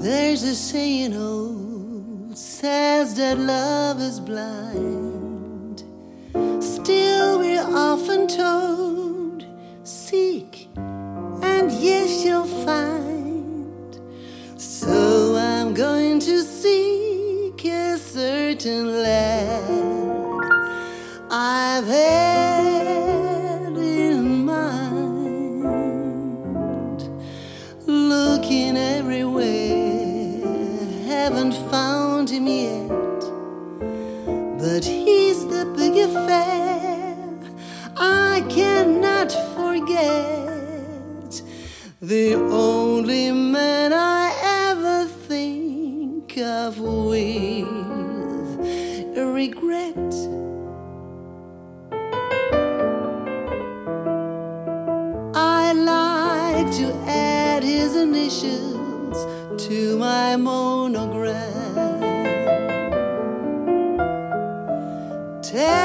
There's a saying old says that love is blind. Still we're often told, seek and yes you'll find. So I'm going to seek a certain land I've had in mind. Looking everywhere, haven't found him yet, but he's the big affair I cannot forget. The only man I ever think of with regret. I like to add his initials to my monogram. Tell